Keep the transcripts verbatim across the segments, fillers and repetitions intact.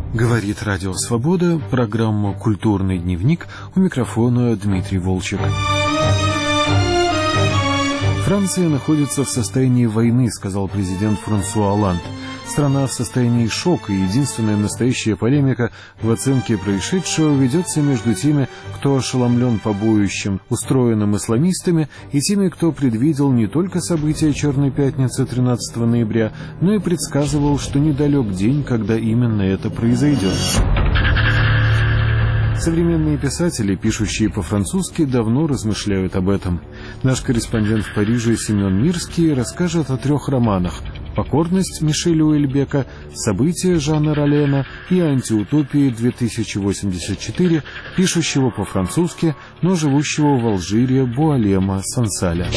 Говорит Радио Свобода, программа «Культурный дневник», у микрофона Дмитрий Волчек. Франция находится в состоянии войны, сказал президент Франсуа Олланд. Страна в состоянии шока, и единственная настоящая полемика в оценке происшедшего ведется между теми, кто ошеломлен побоищем, устроенным исламистами, и теми, кто предвидел не только события Черной пятницы тринадцатого ноября, но и предсказывал, что недалек день, когда именно это произойдет. Современные писатели, пишущие по-французски, давно размышляют об этом. Наш корреспондент в Париже Семен Мирский расскажет о трех романах: «Покорность» Мишеля Уэльбека, «События» Жана Ролена и «Антиутопии» две тысячи восемьдесят четыре, пишущего по-французски, но живущего в Алжире Буалема Сансаля.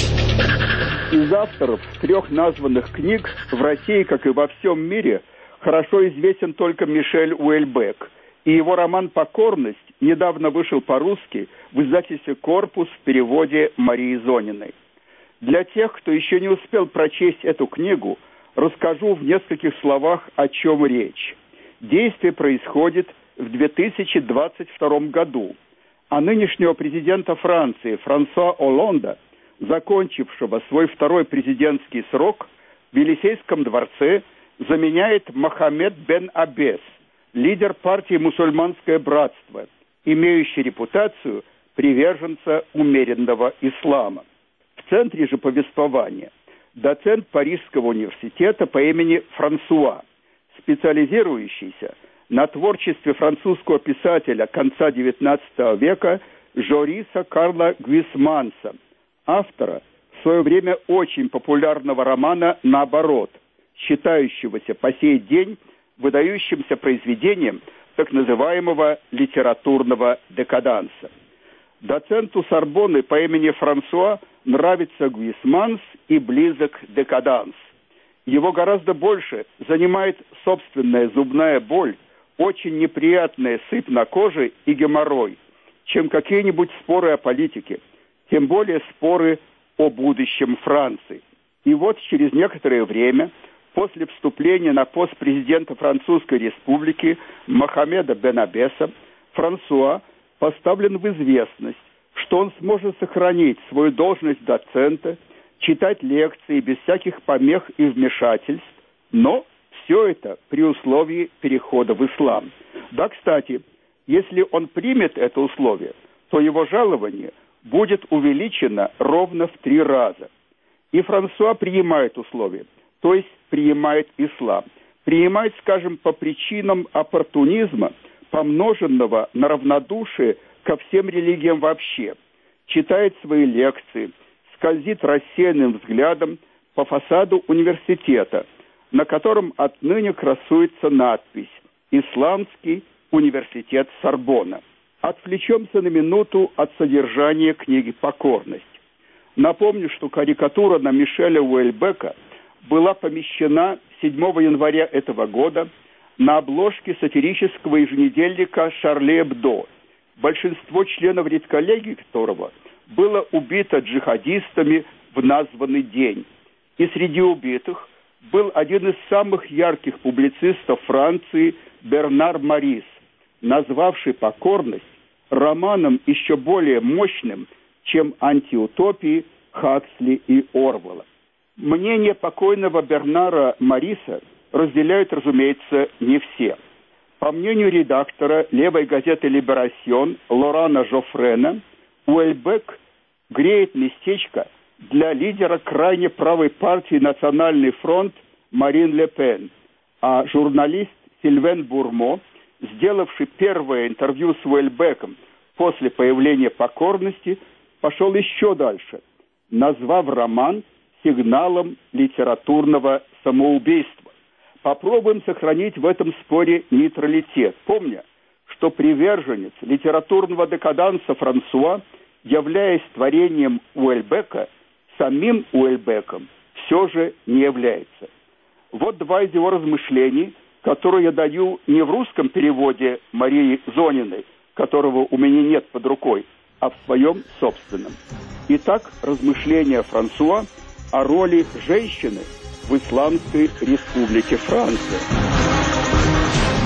Из авторов трех названных книг в России, как и во всем мире, хорошо известен только Мишель Уэльбек. И его роман «Покорность» недавно вышел по-русски в издательстве «Корпус» в переводе Марии Зониной. Для тех, кто еще не успел прочесть эту книгу, расскажу в нескольких словах, о чем речь. Действие происходит в две тысячи двадцать втором году, а нынешнего президента Франции Франсуа Олланда, закончившего свой второй президентский срок, в Елисейском дворце заменяет Мохаммед бен Аббес, лидер партии «Мусульманское братство», имеющий репутацию приверженца умеренного ислама. В центре же повествования доцент Парижского университета по имени Франсуа, специализирующийся на творчестве французского писателя конца девятнадцатого века Жориса Карла Гюисманса, автора в свое время очень популярного романа «Наоборот», считающегося по сей день выдающимся произведением так называемого литературного декаданса. Доценту Сорбонны по имени Франсуа нравится Гюисманс и близок декаданс. Его гораздо больше занимает собственная зубная боль, очень неприятная сыпь на коже и геморрой, чем какие-нибудь споры о политике, тем более споры о будущем Франции. И вот через некоторое время, после вступления на пост президента Французской Республики Мохаммеда бен Аббеса, Франсуа поставлен в известность, что он сможет сохранить свою должность доцента, читать лекции без всяких помех и вмешательств, но все это при условии перехода в ислам. Да, кстати, если он примет это условие, то его жалование будет увеличено ровно в три раза. И Франсуа принимает условия, то есть принимает ислам. Принимает, скажем, по причинам оппортунизма, помноженного на равнодушие ко всем религиям вообще. Читает свои лекции, скользит рассеянным взглядом по фасаду университета, на котором отныне красуется надпись «Исламский университет Сорбонна». Отвлечемся на минуту от содержания книги «Покорность». Напомню, что карикатура на Мишеля Уэльбека была помещена седьмого января этого года на обложке сатирического еженедельника «Шарли Эбдо», большинство членов редколлегии которого было убито джихадистами в названный день. И среди убитых был один из самых ярких публицистов Франции Бернар Марис, назвавший «Покорность» романом еще более мощным, чем «Антиутопии» Хаксли и Орвелла. Мнение покойного Бернара Мариса разделяют, разумеется, не все. По мнению редактора левой газеты «Либерасьон» Лорана Жофрена, Уэльбек греет местечко для лидера крайне правой партии «Национальный фронт» Марин Ле Пен, а журналист Сильвен Бурмо, сделавший первое интервью с Уэльбеком после появления «Покорности», пошел еще дальше, назвав роман сигналом литературного самоубийства. Попробуем сохранить в этом споре нейтралитет, помня, что приверженец литературного декаданса Франсуа, являясь творением Уэльбека, самим Уэльбеком все же не является. Вот два из его размышлений, которые я даю не в русском переводе Марии Зониной, которого у меня нет под рукой, а в своем собственном. Итак, размышления Франсуа о роли женщины в Исламской Республике Франция.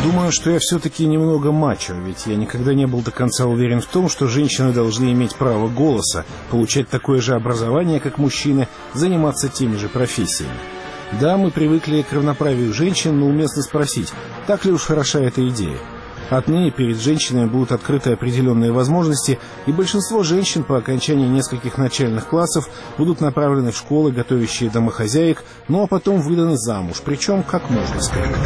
Думаю, что я все-таки немного мачо, ведь я никогда не был до конца уверен в том, что женщины должны иметь право голоса, получать такое же образование, как мужчины, заниматься теми же профессиями. Да, мы привыкли к равноправию женщин, но уместно спросить, так ли уж хороша эта идея? Отныне перед женщинами будут открыты определенные возможности, и большинство женщин по окончании нескольких начальных классов будут направлены в школы, готовящие домохозяек, ну а потом выданы замуж, причем как можно скорее.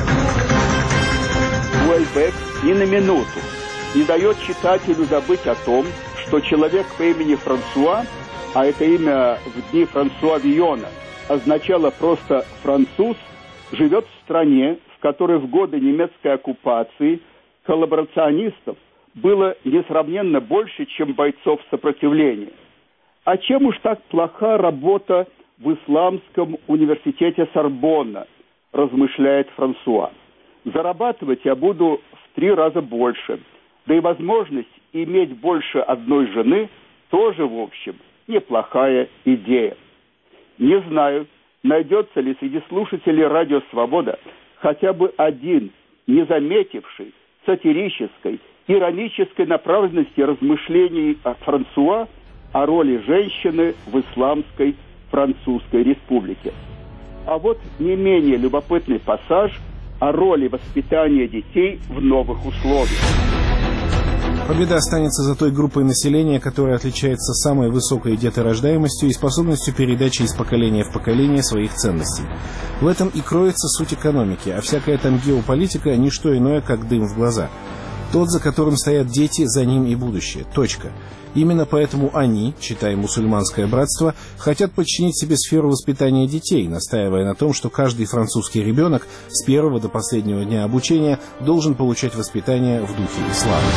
Уэльбек ни на минуту не дает читателю забыть о том, что человек по имени Франсуа, а это имя в дни Франсуа Вийона означало просто «француз», живет в стране, в которой в годы немецкой оккупации коллаборационистов было несравненно больше, чем бойцов сопротивления. А чем уж так плоха работа в Исламском университете Сорбонна, размышляет Франсуа. Зарабатывать я буду в три раза больше, да и возможность иметь больше одной жены тоже, в общем, неплохая идея. Не знаю, найдется ли среди слушателей «Радио Свобода» хотя бы один, не заметивший сатирической, иронической направленности размышлений Франсуа о роли женщины в Исламской Французской Республике. А вот не менее любопытный пассаж о роли воспитания детей в новых условиях. Победа останется за той группой населения, которая отличается самой высокой деторождаемостью и способностью передачи из поколения в поколение своих ценностей. В этом и кроется суть экономики, а всякая там геополитика – не что иное, как дым в глаза. Тот, за которым стоят дети, за ним и будущее. Точка. Именно поэтому они, читай мусульманское братство, хотят подчинить себе сферу воспитания детей, настаивая на том, что каждый французский ребенок с первого до последнего дня обучения должен получать воспитание в духе ислама.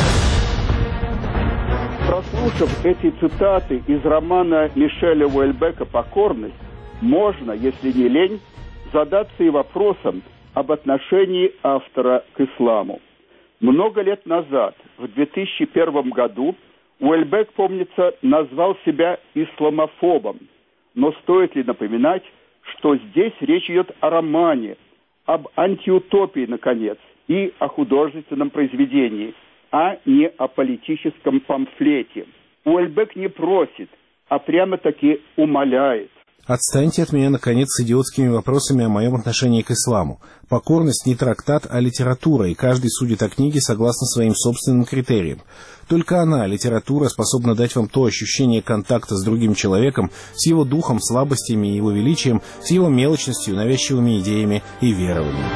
Прослушав эти цитаты из романа Мишеля Уэльбека «Покорность», можно, если не лень, задаться и вопросом об отношении автора к исламу. Много лет назад, в две тысячи первом году, Уэльбек, помнится, назвал себя исламофобом. Но стоит ли напоминать, что здесь речь идет о романе, об антиутопии, наконец, и о художественном произведении, а не о политическом памфлете. Уэльбек не просит, а прямо-таки умоляет. Отстаньте от меня, наконец, с идиотскими вопросами о моем отношении к исламу. Покорность не трактат, а литература, и каждый судит о книге согласно своим собственным критериям. Только она, литература, способна дать вам то ощущение контакта с другим человеком, с его духом, слабостями и его величием, с его мелочностью, навязчивыми идеями и верованиями.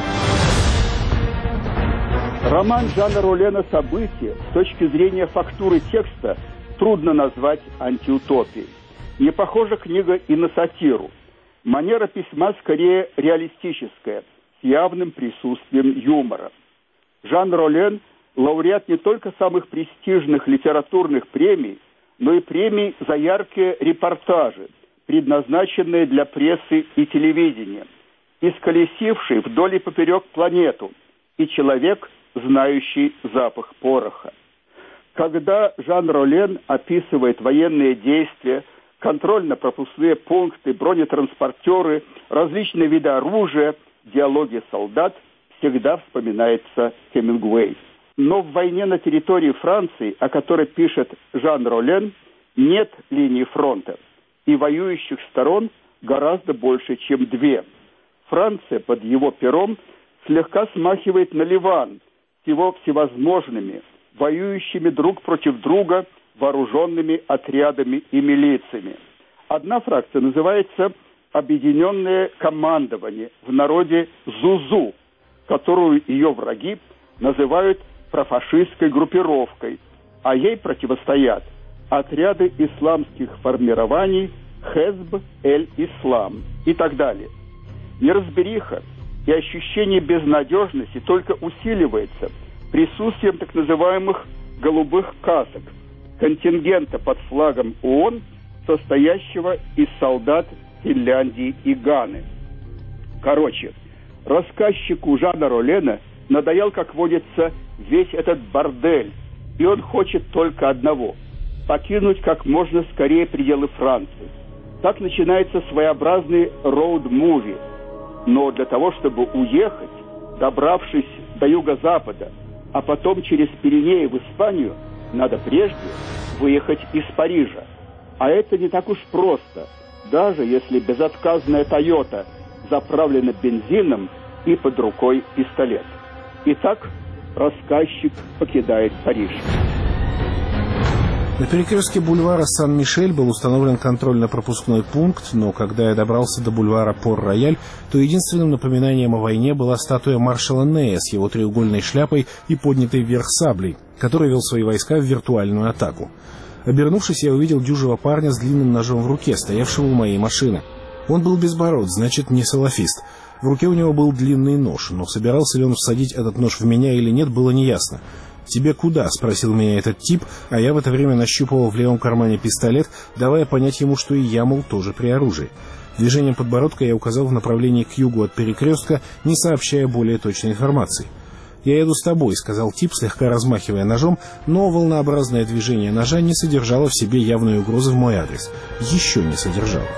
Роман Жана Ролена «События» с точки зрения фактуры текста трудно назвать антиутопией. Не похожа книга и на сатиру. Манера письма скорее реалистическая, с явным присутствием юмора. Жан Ролен – лауреат не только самых престижных литературных премий, но и премий за яркие репортажи, предназначенные для прессы и телевидения, исколесивший вдоль и поперек планету, и человек, знающий запах пороха. Когда Жан Ролен описывает военные действия, контрольно-пропускные пункты, бронетранспортеры, различные виды оружия, диалоги солдат, всегда вспоминается Хемингуэй. Но в войне на территории Франции, о которой пишет Жан Ролен, нет линии фронта, и воюющих сторон гораздо больше, чем две. Франция под его пером слегка смахивает на Ливан с его всевозможными, воюющими друг против друга, вооруженными отрядами и милициями. Одна фракция называется «Объединенное командование», в народе «Зузу», которую ее враги называют профашистской группировкой, а ей противостоят отряды исламских формирований Хезб-эль-Ислам и так далее. Неразбериха и ощущение безнадежности только усиливается присутствием так называемых «голубых касок», контингента под флагом ООН, состоящего из солдат Финляндии и Ганы. Короче, рассказчику Жана Ролена надоел, как водится, весь этот бордель, и он хочет только одного – покинуть как можно скорее пределы Франции. Так начинается своеобразный роуд-муви. Но для того, чтобы уехать, добравшись до юго-запада, а потом через Пиренеи в Испанию, надо прежде выехать из Парижа. А это не так уж просто, даже если безотказная «Тойота» заправлена бензином и под рукой пистолет. Итак, рассказчик покидает Париж. На перекрестке бульвара Сан-Мишель был установлен контрольно-пропускной пункт, но когда я добрался до бульвара Пор-Рояль, то единственным напоминанием о войне была статуя маршала Нея с его треугольной шляпой и поднятой вверх саблей, который вел свои войска в виртуальную атаку. Обернувшись, я увидел дюжего парня с длинным ножом в руке, стоявшего у моей машины. Он был безбород, значит, не салафист. В руке у него был длинный нож, но собирался ли он всадить этот нож в меня или нет, было неясно. «Тебе куда?» — спросил меня этот тип, а я в это время нащупывал в левом кармане пистолет, давая понять ему, что и я, мол, тоже при оружии. Движением подбородка я указал в направлении к югу от перекрестка, не сообщая более точной информации. «Я еду с тобой», — сказал тип, слегка размахивая ножом, но волнообразное движение ножа не содержало в себе явной угрозы в мой адрес. Еще не содержало.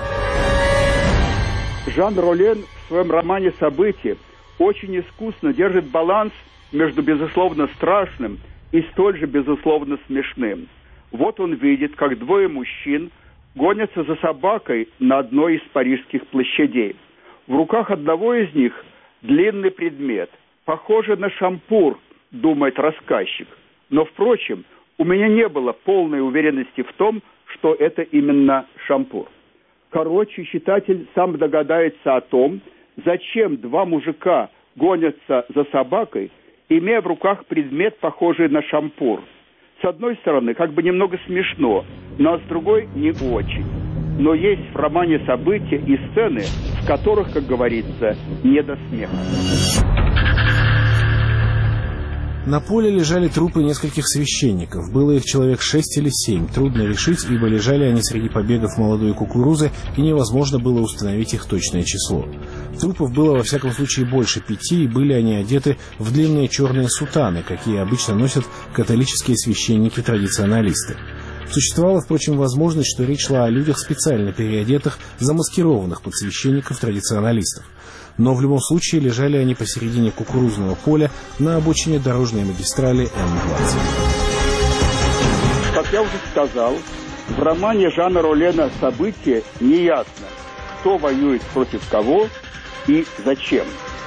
Жан Ролен в своем романе «События» очень искусно держит баланс между, безусловно, страшным и столь же, безусловно, смешным. Вот он видит, как двое мужчин гонятся за собакой на одной из парижских площадей. В руках одного из них длинный предмет, похожий на шампур, думает рассказчик. Но, впрочем, у меня не было полной уверенности в том, что это именно шампур. Короче, читатель сам догадается о том, зачем два мужика гонятся за собакой, имея в руках предмет, похожий на шампур. С одной стороны, как бы немного смешно, но с другой не очень. Но есть в романе события и сцены, в которых, как говорится, не до смеха. На поле лежали трупы нескольких священников. Было их человек шесть или семь. Трудно решить, ибо лежали они среди побегов молодой кукурузы, и невозможно было установить их точное число. Трупов было во всяком случае больше пяти, и были они одеты в длинные черные сутаны, какие обычно носят католические священники-традиционалисты. Существовала, впрочем, возможность, что речь шла о людях, специально переодетых, замаскированных под священников-традиционалистов. Но в любом случае лежали они посередине кукурузного поля на обочине дорожной магистрали М двадцать. Как я уже сказал, в романе Жана Ролена «События» неясно, кто воюет против кого и зачем.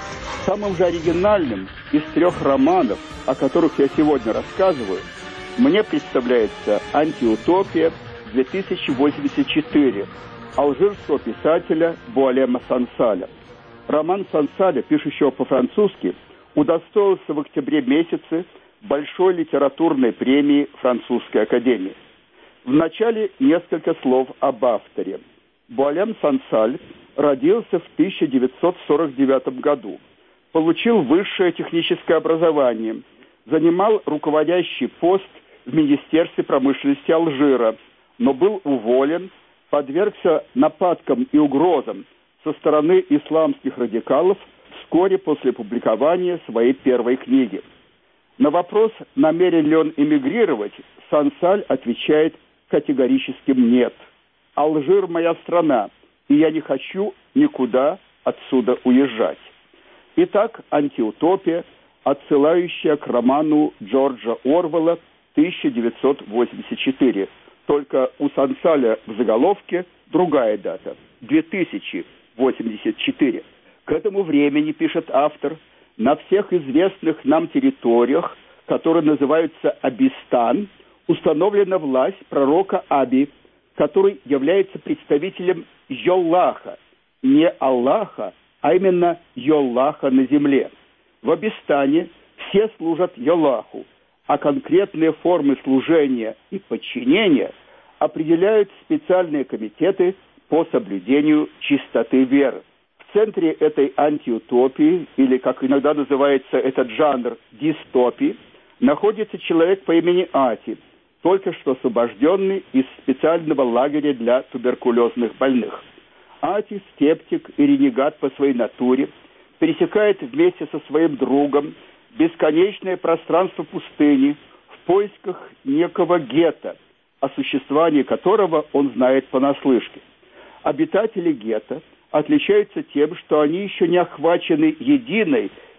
Самым же оригинальным из трех романов, о которых я сегодня рассказываю, мне представляется «Антиутопия» две тысячи восемьдесят четыре алжирского писателя Буалема Сансаля. Роман Сансаля, пишущего по-французски, удостоился в октябре месяце Большой литературной премии Французской академии. Вначале несколько слов об авторе. Буалем Сансаль родился в тысяча девятьсот сорок девятом году, получил высшее техническое образование, занимал руководящий пост в Министерстве промышленности Алжира, но был уволен, подвергся нападкам и угрозам со стороны исламских радикалов вскоре после публикования своей первой книги. На вопрос, намерен ли он эмигрировать, Сансаль отвечает категорическим «нет». «Алжир – моя страна, и я не хочу никуда отсюда уезжать». Итак, «Антиутопия», отсылающая к роману Джорджа Орвелла тысяча девятьсот восемьдесят четыре. Только у Сансаля в заголовке другая дата – две тысячи восемьдесят четыре. К этому времени, пишет автор, на всех известных нам территориях, которые называются Абистан, установлена власть пророка Аби, который является представителем Йоллаха, не Аллаха, а именно Йоллаха на земле. В Абистане все служат Йоллаху, а конкретные формы служения и подчинения определяют специальные комитеты по соблюдению чистоты веры. В центре этой антиутопии, или, как иногда называется этот жанр, дистопии, находится человек по имени Ати, только что освобожденный из специального лагеря для туберкулезных больных. Ати, скептик и ренегат по своей натуре, пересекает вместе со своим другом бесконечное пространство пустыни в поисках некого гетто, о существовании которого он знает понаслышке. Обитатели гетто отличаются тем, что они еще не охвачены единой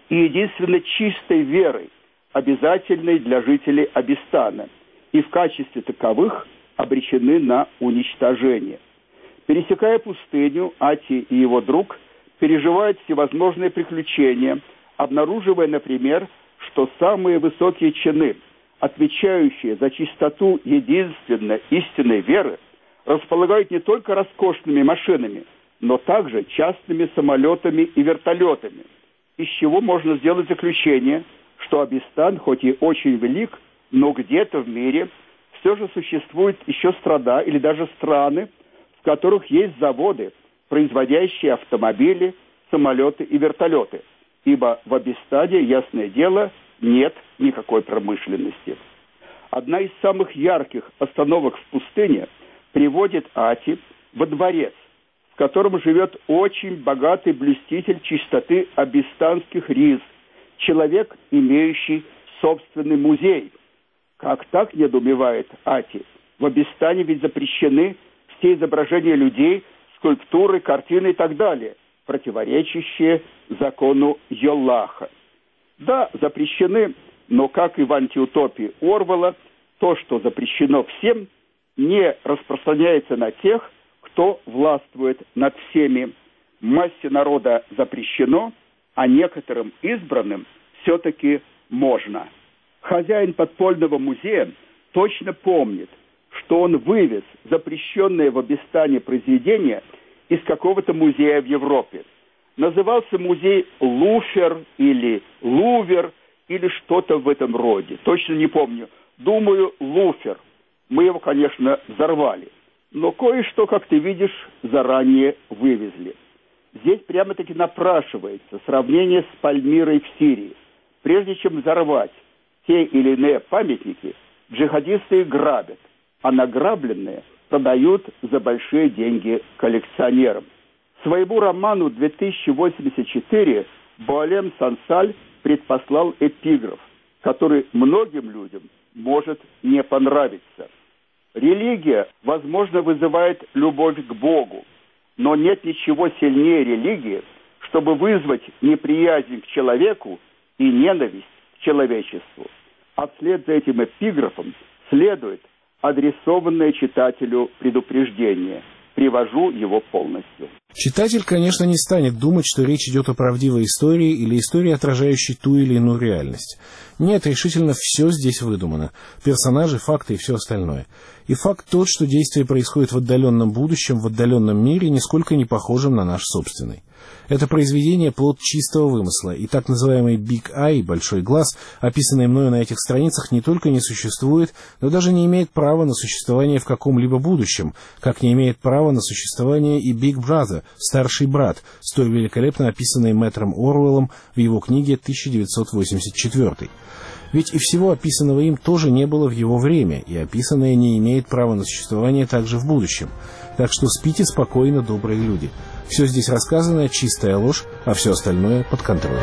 и единственно чистой верой, обязательной для жителей Абистана, и в качестве таковых обречены на уничтожение. Пересекая пустыню, Ати и его друг переживают всевозможные приключения, обнаруживая, например, что самые высокие чины, отвечающие за чистоту единственно истинной веры, располагают не только роскошными машинами, но также частными самолетами и вертолетами, из чего можно сделать заключение, что Абистан, хоть и очень велик, но где-то в мире все же существуют еще страна или даже страны, в которых есть заводы, производящие автомобили, самолеты и вертолеты, ибо в Абистане, ясное дело, нет никакой промышленности. Одна из самых ярких остановок в пустыне приводит Ати во дворец, в котором живет очень богатый блюститель чистоты абистанских риз, человек, имеющий собственный музей. Как так, недоумевает Ати? В Абистане ведь запрещены все изображения людей, скульптуры, картины и так далее, противоречащие закону Йолаха. Да, запрещены, но, как и в антиутопии Орвелла, то, что запрещено всем, не распространяется на тех, кто властвует над всеми. Массе народа запрещено, а некоторым избранным все-таки можно. Хозяин подпольного музея точно помнит, что он вывез запрещенное в Абистане произведение из какого-то музея в Европе. Назывался музей Луфер или Лувер или что-то в этом роде. Точно не помню. Думаю, Луфер. Мы его, конечно, взорвали. Но кое-что, как ты видишь, заранее вывезли. Здесь прямо-таки напрашивается сравнение с Пальмирой в Сирии. Прежде чем взорвать те или иные памятники, джихадисты грабят, а награбленные продают за большие деньги коллекционерам. Своему роману две тысячи восемьдесят четыре Буалем Сансаль предпослал эпиграф, который многим людям может не понравиться. Религия, возможно, вызывает любовь к Богу, но нет ничего сильнее религии, чтобы вызвать неприязнь к человеку и ненависть к человечеству. А вслед за этим эпиграфом следует адресованное читателю предупреждение. Привожу его полностью. Читатель, конечно, не станет думать, что речь идет о правдивой истории или истории, отражающей ту или иную реальность. Нет, решительно все здесь выдумано. Персонажи, факты и все остальное. И факт тот, что действие происходит в отдаленном будущем, в отдаленном мире, нисколько не похожем на наш собственный. Это произведение – плод чистого вымысла, и так называемый Big Eye, большой глаз, описанный мною на этих страницах, не только не существует, но даже не имеет права на существование в каком-либо будущем, как не имеет права на существование и Big Brother, старший брат, столь великолепно описанный мэтром Оруэллом в его книге тысяча девятьсот восемьдесят четвёртый. Ведь и всего описанного им тоже не было в его время, и описанное не имеет права на существование также в будущем. Так что спите спокойно, добрые люди. Все здесь рассказано, чистая ложь, а все остальное под контролем.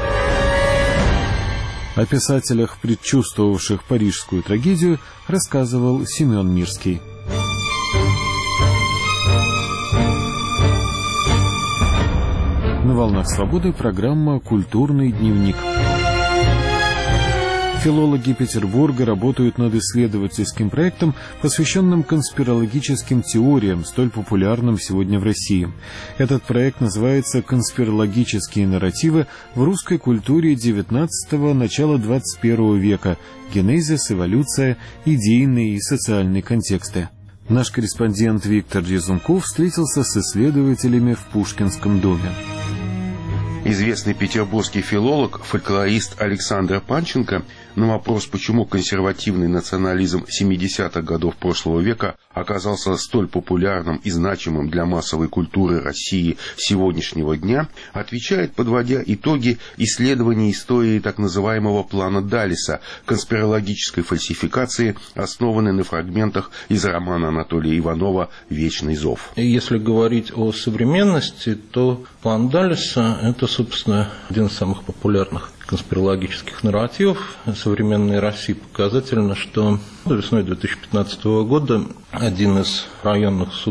О писателях, предчувствовавших парижскую трагедию, рассказывал Семен Мирский. На «Волнах свободы» программа «Культурный дневник». Филологи Петербурга работают над исследовательским проектом, посвященным конспирологическим теориям, столь популярным сегодня в России. Этот проект называется «Конспирологические нарративы в русской культуре девятнадцатого – начала двадцать первого века. Генезис, эволюция, идейные и социальные контексты». Наш корреспондент Виктор Резунков встретился с исследователями в Пушкинском доме. Известный петербургский филолог, фольклорист Александр Панченко на вопрос, почему консервативный национализм семидесятых годов прошлого века оказался столь популярным и значимым для массовой культуры России сегодняшнего дня, отвечает, подводя итоги исследований истории так называемого плана Даллеса, конспирологической фальсификации, основанной на фрагментах из романа Анатолия Иванова «Вечный зов». Если говорить о современности, то план Даллеса – это, собственно, один из самых популярных конспирологических нарративов современной России. Показательно, что весной две тысячи пятнадцатого года один из районных судов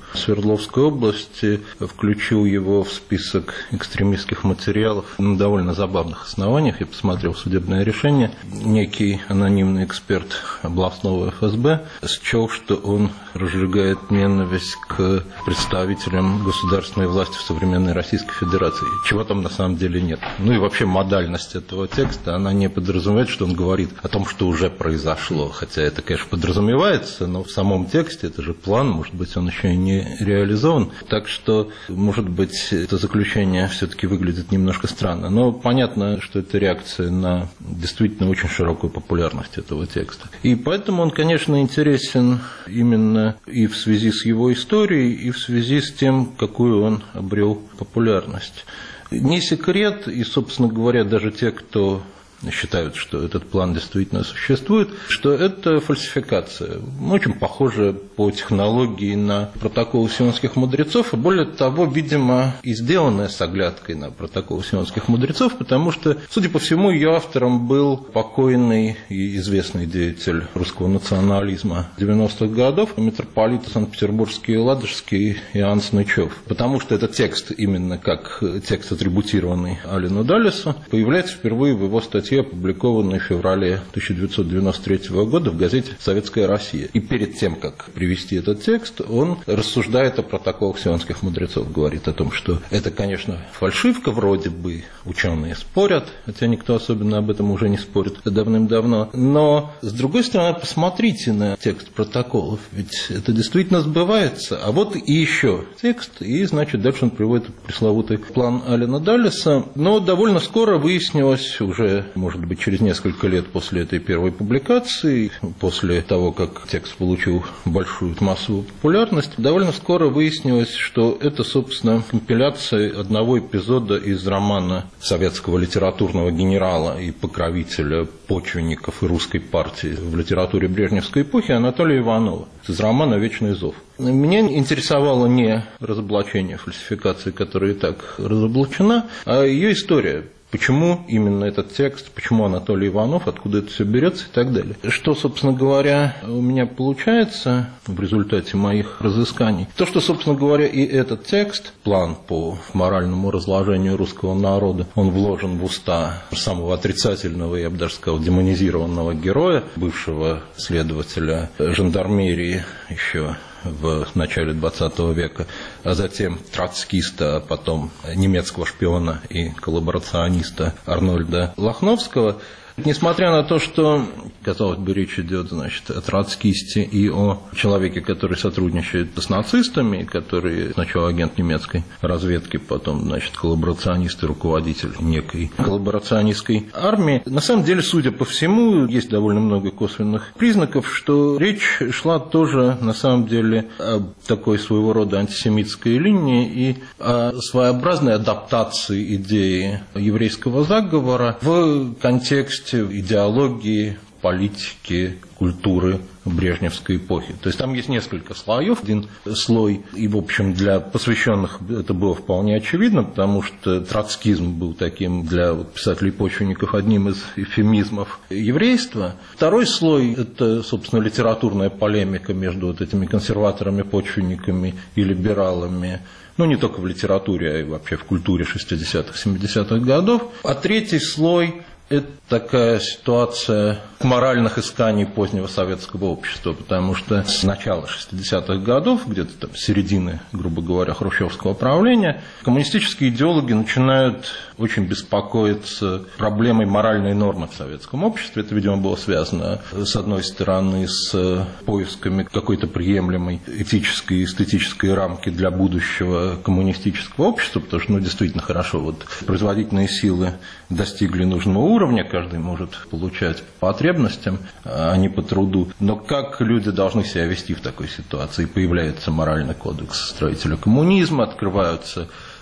Свердловской области, включил его в список экстремистских материалов на довольно забавных основаниях. Я посмотрел судебное решение. Некий анонимный эксперт областного эф эс бэ счел, что он разжигает ненависть к представителям государственной власти в современной Российской Федерации, чего там на самом деле нет. Ну и вообще модальность этого текста, она не подразумевает, что он говорит о том, что уже произошло, хотя это, конечно, подразумевается, но в самом тексте это же план, может быть, он еще и не реализован, так что, может быть, это заключение все-таки выглядит немножко странно, но понятно, что это реакция на действительно очень широкую популярность этого текста. И поэтому он, конечно, интересен именно и в связи с его историей, и в связи с тем, какую он обрел популярность. Не секрет, и, собственно говоря, даже те, кто считают, что этот план действительно существует, что это фальсификация. Очень похоже по технологии на протокол сионских мудрецов, и более того, видимо, и сделанная с оглядкой на протокол сионских мудрецов, потому что, судя по всему, ее автором был покойный и известный деятель русского национализма девяностых годов, митрополит Санкт-Петербургский и Ладожский Иоанн Снычев. Потому что этот текст, именно как текст, атрибутированный Алину Даллесу, появляется впервые в его статье, опубликованной в феврале тысяча девятьсот девяносто третьего года в газете «Советская Россия». И перед тем, как привести этот текст, он рассуждает о протоколах сионских мудрецов, говорит о том, что это, конечно, фальшивка, вроде бы ученые спорят, хотя никто особенно об этом уже не спорит давным-давно. Но, с другой стороны, посмотрите на текст протоколов, ведь это действительно сбывается. А вот и еще текст, и, значит, дальше он приводит пресловутый план Алина Даллеса. Но довольно скоро выяснилось, уже может быть, через несколько лет после этой первой публикации, после того, как текст получил большую массовую популярность, довольно скоро выяснилось, что это, собственно, компиляция одного эпизода из романа советского литературного генерала и покровителя почвенников и русской партии в литературе брежневской эпохи Анатолия Иванова из романа «Вечный зов». Меня интересовало не разоблачение фальсификации, которая и так разоблачена, а ее история. Почему именно этот текст, почему Анатолий Иванов, откуда это все берется и так далее. Что, собственно говоря, у меня получается в результате моих разысканий? То, что, собственно говоря, и этот текст, план по моральному разложению русского народа, он вложен в уста самого отрицательного, я бы даже сказал, демонизированного героя, бывшего следователя жандармерии еще в начале двадцатого века, а затем троцкиста, а потом немецкого шпиона и коллаборациониста Арнольда Лохновского. Несмотря на то, что, казалось бы, речь идет, значит, о троцкисте и о человеке, который сотрудничает с нацистами, который сначала агент немецкой разведки, потом, значит, коллаборационист и руководитель некой коллаборационистской армии, на самом деле, судя по всему, есть довольно много косвенных признаков, что речь шла тоже, на самом деле, о такой своего рода антисемитской линии и о своеобразной адаптации идеи еврейского заговора в контексте идеологии, политики, культуры брежневской эпохи. То есть там есть несколько слоев. Один слой, и, в общем, для посвященных это было вполне очевидно, потому что троцкизм был таким для писателей-почвенников одним из эвфемизмов еврейства. Второй слой – это, собственно, литературная полемика между вот этими консерваторами-почвенниками и либералами. Ну, не только в литературе, а и вообще в культуре шестидесятых-семидесятых годов. А третий слой – это такая ситуация моральных исканий позднего советского общества, потому что с начала шестидесятых годов, где-то там с середины, грубо говоря, хрущевского правления, коммунистические идеологи начинают очень беспокоиться проблемой моральной нормы в советском обществе. Это, видимо, было связано, с одной стороны, с поисками какой-то приемлемой этической и эстетической рамки для будущего коммунистического общества, потому что, ну, действительно хорошо, вот производительные силы достигли нужного уровня, каждый может получать по потребностям, а не по труду. Но как люди должны себя вести в такой ситуации? Появляется моральный кодекс строителя коммунизма, открываются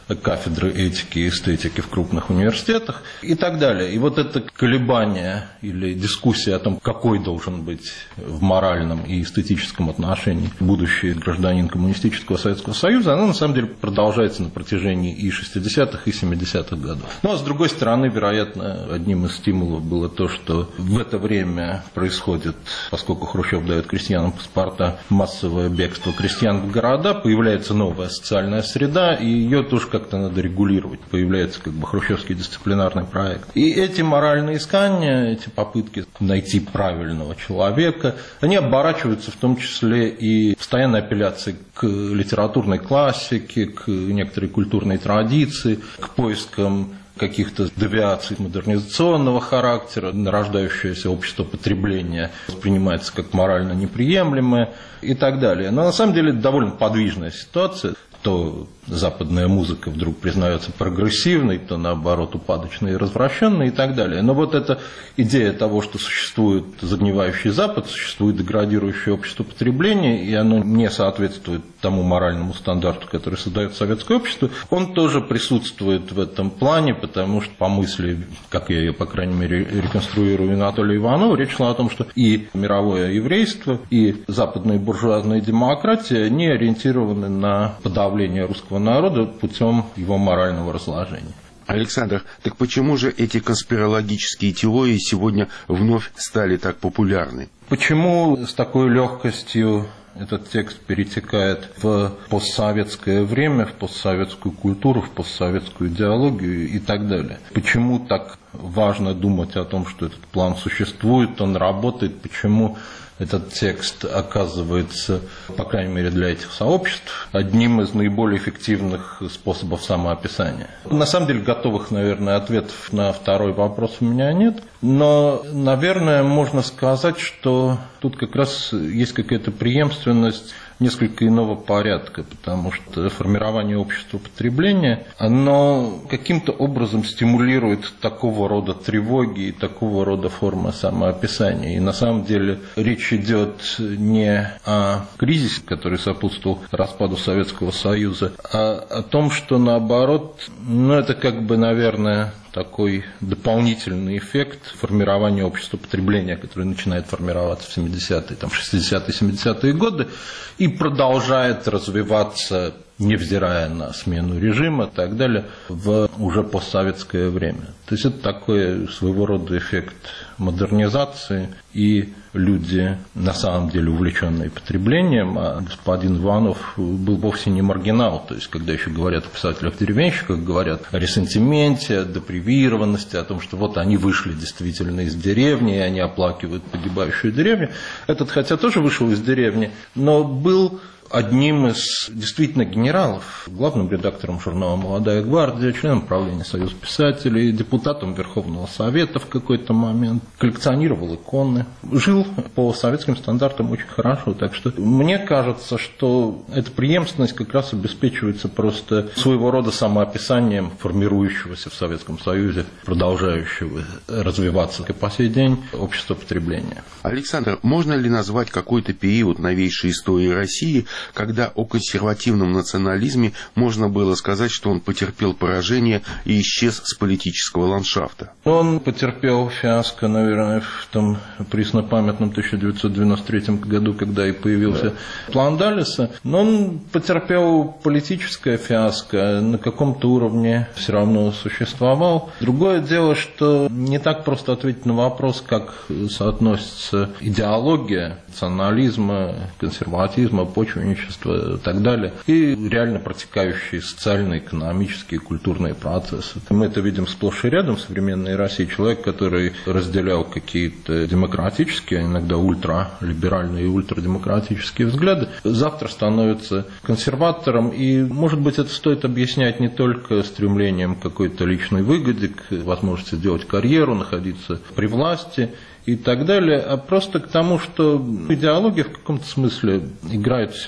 кафедры этики и эстетики в крупных университетах и так далее. И вот это колебание или дискуссия о том, какой должен быть в моральном и эстетическом отношении будущий гражданин коммунистического Советского Союза, она на самом деле продолжается на протяжении и шестидесятых, и семидесятых годов. Ну а с другой стороны, вероятно, одним из стимулов было то, что в это время происходит, поскольку Хрущев дает крестьянам паспорта, массовое бегство крестьян в города, появляется новая социальная среда, и ее тоже как-то надо регулировать. Появляется как бы хрущевский дисциплинарный проект. И эти моральные искания, эти попытки найти правильного человека, они оборачиваются в том числе и постоянной апелляцией к литературной классике, к некоторой культурной традиции, к поискам каких-то девиаций модернизационного характера, нарождающееся общество потребления воспринимается как морально неприемлемое и так далее. Но на самом деле это довольно подвижная ситуация. То западная музыка вдруг признается прогрессивной, то наоборот упадочной и развращенной и так далее. Но вот эта идея того, что существует загнивающий Запад, существует деградирующее общество потребления, и оно не соответствует тому моральному стандарту, который создает советское общество, он тоже присутствует в этом плане, потому что по мысли, как я ее, по крайней мере, реконструирую Анатолия Иванова, речь шла о том, что и мировое еврейство, и западная буржуазная демократия не ориентированы на подавление русского народа путем его морального разложения. Александр, так почему же эти конспирологические теории сегодня вновь стали так популярны? Почему с такой легкостью этот текст перетекает в постсоветское время, в постсоветскую культуру, в постсоветскую идеологию и так далее? Почему так важно думать о том, что этот план существует, он работает, почему этот текст оказывается, по крайней мере для этих сообществ, одним из наиболее эффективных способов самоописания? На самом деле готовых, наверное, ответов на второй вопрос у меня нет, но, наверное, можно сказать, что тут как раз есть какая-то преемственность несколько иного порядка, потому что формирование общества потребления, оно каким-то образом стимулирует такого рода тревоги и такого рода формы самоописания. И на самом деле речь идет не о кризисе, который сопутствовал распаду Советского Союза, а о том, что наоборот, ну это как бы, наверное, такой дополнительный эффект формирования общества потребления, которое начинает формироваться в семидесятые, там, шестидесятые, семидесятые годы и продолжает развиваться, невзирая на смену режима и так далее, в уже постсоветское время. То есть это такой своего рода эффект модернизации, и люди, на самом деле увлеченные потреблением, а господин Иванов был вовсе не маргинал, то есть когда еще говорят о писателях-деревенщиках, говорят о ресентименте, о депривированности, о том, что вот они вышли действительно из деревни, и они оплакивают погибающую деревню. Этот, хотя тоже вышел из деревни, но был одним из действительно генералов, главным редактором журнала «Молодая гвардия», членом правления Союза писателей, депутатом Верховного Совета в какой-то момент, коллекционировал иконы, жил по советским стандартам очень хорошо. Так что мне кажется, что эта преемственность как раз обеспечивается просто своего рода самоописанием формирующегося в Советском Союзе, продолжающего развиваться и по сей день общества потребления. Александр, можно ли назвать какой-то период новейшей истории России, когда о консервативном национализме можно было сказать, что он потерпел поражение и исчез с политического ландшафта? Он потерпел фиаско, наверное, в том преснопамятном тысяча девятьсот девяносто третьем году, когда и появился да. план Даллеса, но он потерпел политическое фиаско, на каком-то уровне все равно существовал. Другое дело, что не так просто ответить на вопрос, как соотносится идеология национализма, консерватизма, почвенничества и так далее, и реально протекающие социальные, экономические, культурные процессы. Мы это видим сплошь и рядом в современной России. Человек, который разделял какие-то демократические, иногда ультралиберальные и ультрадемократические взгляды, завтра становится консерватором, и, может быть, это стоит объяснять не только стремлением к какой-то личной выгоде, к возможности сделать карьеру, находиться при власти и так далее, а просто к тому, что идеология в каком-то смысле играет все-таки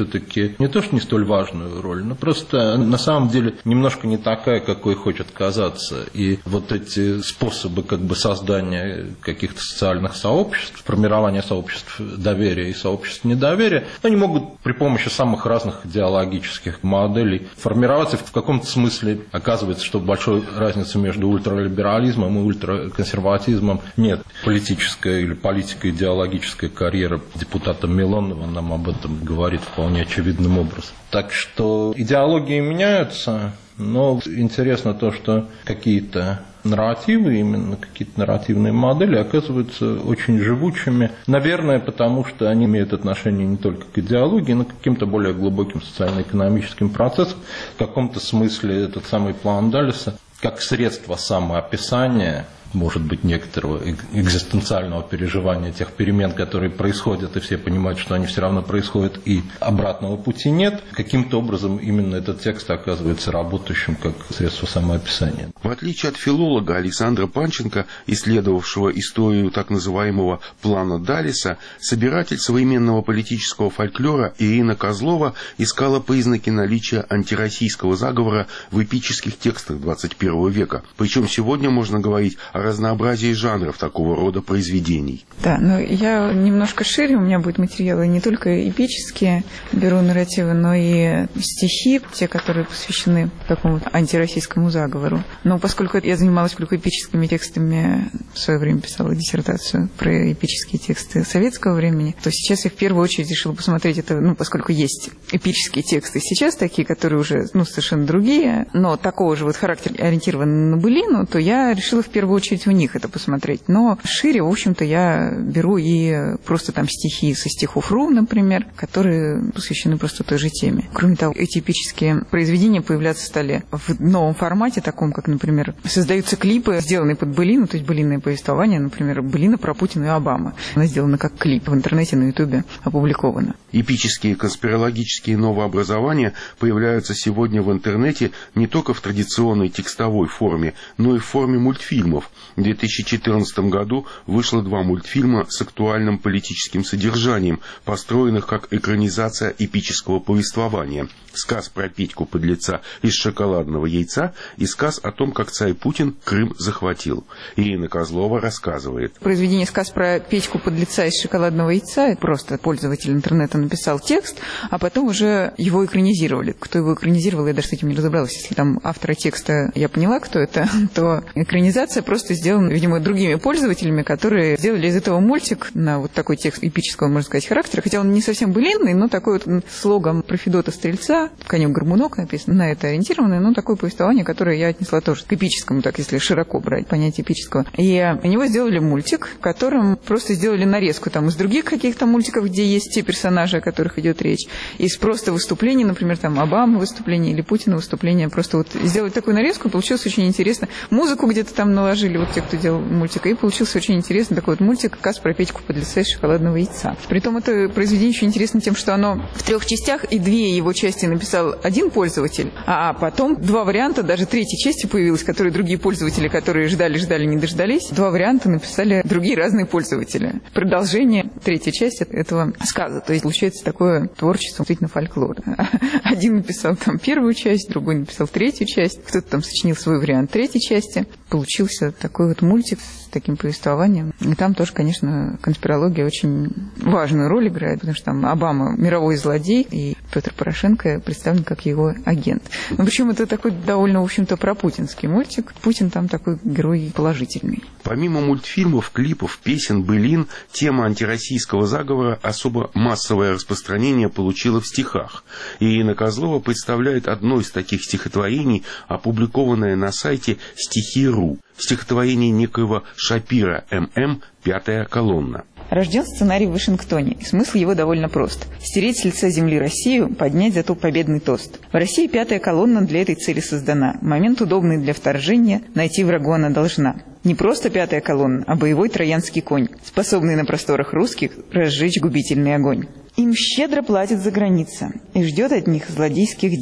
все-таки не то, что не столь важную роль, но просто на самом деле немножко не такая, какой хочет казаться. И вот эти способы как бы создания каких-то социальных сообществ, формирования сообществ доверия и сообществ недоверия, они могут при помощи самых разных идеологических моделей формироваться. В каком-то смысле оказывается, что большой разницы между ультралиберализмом и ультраконсерватизмом нет. Политическая или политико-идеологическая карьера депутата Милонова нам об этом говорит вполне очевидным образом. Так что идеологии меняются, но интересно то, что какие-то нарративы, именно какие-то нарративные модели оказываются очень живучими. Наверное, потому что они имеют отношение не только к идеологии, но к каким-то более глубоким социально-экономическим процессам. В каком-то смысле этот самый план Даллеса как средство самоописания, может быть, некоторого экзистенциального переживания тех перемен, которые происходят, и все понимают, что они все равно происходят, и обратного пути нет. Каким-то образом именно этот текст оказывается работающим как средство самоописания. В отличие от филолога Александра Панченко, исследовавшего историю так называемого плана Даллеса, собиратель современного политического фольклора Ирина Козлова искала признаки наличия антироссийского заговора в эпических текстах двадцать первого века. Причем сегодня можно говорить о разнообразии жанров такого рода произведений. Да, но я немножко шире, у меня будут материалы не только эпические, беру нарративы, но и стихи, те, которые посвящены какому-то антироссийскому заговору. Но поскольку я занималась только эпическими текстами, в свое время писала диссертацию про эпические тексты советского времени, то сейчас я в первую очередь решила посмотреть это, ну, поскольку есть эпические тексты сейчас такие, которые уже, ну, совершенно другие, но такого же вот характера, ориентированы на былину, то я решила в первую очередь в них это посмотреть. Но шире, в общем-то, я беру и просто там стихи со стихов Ру, например, которые посвящены просто той же теме. Кроме того, эти эпические произведения появляться стали в новом формате, таком, как, например, создаются клипы, сделанные под былину, то есть былинное повествование, например, былина про Путина и Обаму. Она сделана как клип, в интернете, на Ютубе опубликована. Эпические конспирологические новообразования появляются сегодня в интернете не только в традиционной текстовой форме, но и в форме мультфильмов. В две тысячи четырнадцатом году вышло два мультфильма с актуальным политическим содержанием, построенных как экранизация эпического повествования. Сказ про Петьку-подлеца из шоколадного яйца и сказ о том, как царь Путин Крым захватил. Ирина Козлова рассказывает. Произведение «Сказ про Петьку-подлеца из шоколадного яйца» просто пользователь интернета написал текст, а потом уже его экранизировали. Кто его экранизировал, я даже с этим не разобралась. Если там автора текста я поняла, кто это, то экранизация просто сделана, видимо, другими пользователями, которые сделали из этого мультик на вот такой текст эпического, можно сказать, характера. Хотя он не совсем былинный, но такой вот слогом про Федота Стрельца, конек-горбунок написано, на это ориентированное, но такое повествование, которое я отнесла тоже к эпическому, так если широко брать понятие эпического. И у него сделали мультик, в котором просто сделали нарезку там из других каких-то мультиков, где есть те персонажи, о которых идет речь, из просто выступлений, например, там Обама выступление или Путина выступление, просто вот сделали такую нарезку, получилось очень интересно. Музыку где-то там наложили, вот те, кто делал мультик, и получился очень интересный такой вот мультик, «Сказ про Петьку-подлеца из шоколадного яйца». Притом это произведение еще интересно тем, что оно в трех частях, и две его части написал один пользователь, а потом два варианта, даже третьей части появилась, которые другие пользователи, которые ждали-ждали, не дождались, два варианта написали другие разные пользователи. Продолжение, третья часть этого сказа. То есть получается такое творчество действительно фольклора. Один написал там первую часть, другой написал третью часть, кто-то там сочинил свой вариант третьей части. Получился такой вот мультик с таким повествованием. И там тоже, конечно, конспирология очень важную роль играет, потому что там Обама мировой злодей, и Петр Порошенко представлен как его агент. Но причем это такой довольно, в общем-то, пропутинский мультик. Путин там такой герой положительный. Помимо мультфильмов, клипов, песен, былин, тема антироссийского заговора особо массовое распространение получила в стихах. Ирина Козлова представляет одно из таких стихотворений, опубликованное на сайте «Стихи.ру». Стихотворение некоего Шапира М М «Пятая колонна». Рожден сценарий в Вашингтоне, и смысл его довольно прост. Стереть с лица земли Россию, поднять зато победный тост. В России пятая колонна для этой цели создана. Момент удобный для вторжения, найти врагу она должна. Не просто пятая колонна, а боевой троянский конь, способный на просторах русских разжечь губительный огонь. Им щедро платит за граница и ждет от них злодейских дел.